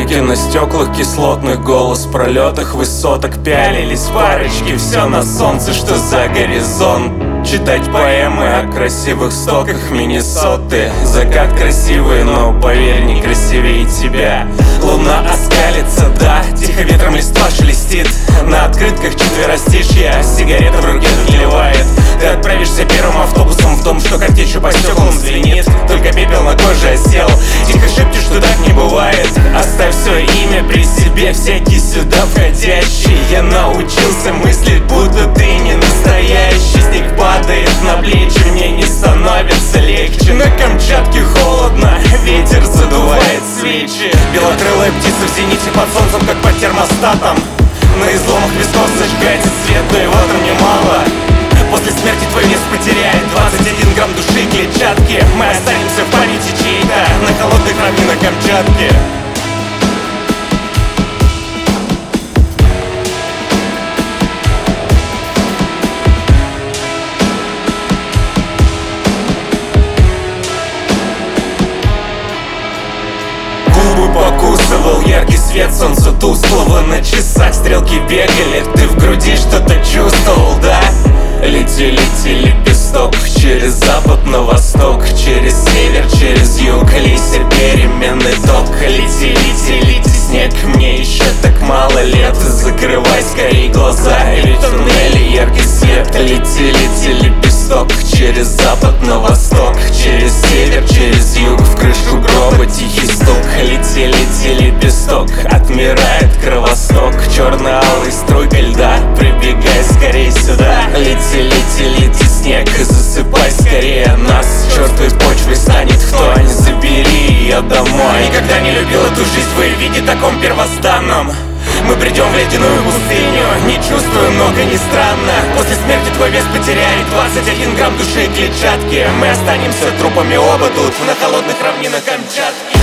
Блики на стеклах кислотных, голос в пролетах высоток. Пялились парочки, все на солнце, что за горизонт. Читать поэмы о красивых стоках Миннесоты. Закат красивый, но поверь, не красивее тебя. Луна оскалится, да, тихо ветром листва шелестит. На открытках четверостишья, сигарета в руке дотлевает. Ты отправишься первым автобусом в дом, что картечью по стеклам звенит. Только пепел на коже осел, тихо шепчешь, что так не бывает. Оставь свое имя при себе, всякий сюда входящий. Я научился мыслить, будто ты не настоящий. Снег падает на плечи, мне не становится легче. На Камчатке холодно, ветер задувает свечи. Белокрылая птица в зените под солнцем, как под термостатом. На изломах висков зажигается свет, но его там немало. После смерти твой вес потеряет 21 грамм души и клетчатки. Мы останемся в памяти чьей-то на холодных равнинах Камчатки. Покусывал яркий свет солнца тусклого. На часах стрелки бегали, ты в груди что-то чувствовал, да? Лети лепесток через запад на восток, через север, через юг. Лисер переменный ток. Лети снег, мне еще так мало лет. Закрывай скорей глаза, ведь в туннеле яркий свет. Лети лепесток через запад на восток, через север, через юг. В крышу гроба тихий стук. Лети лепесток, отмирает кровосток. Черно-алый струйка льда, прибегай скорей сюда. Лети снег, засыпай скорее нас. Чертовой почвой станет кто, не забери ее домой. Никогда не любил эту жизнь в ее виде таком первозданном. Мы придем в ледяную пустыню, не чувствую, много не странно. После смерти твой вес потеряет 21 грамм души и клетчатки. Мы останемся трупами оба тут, на холодных равнинах Камчатки.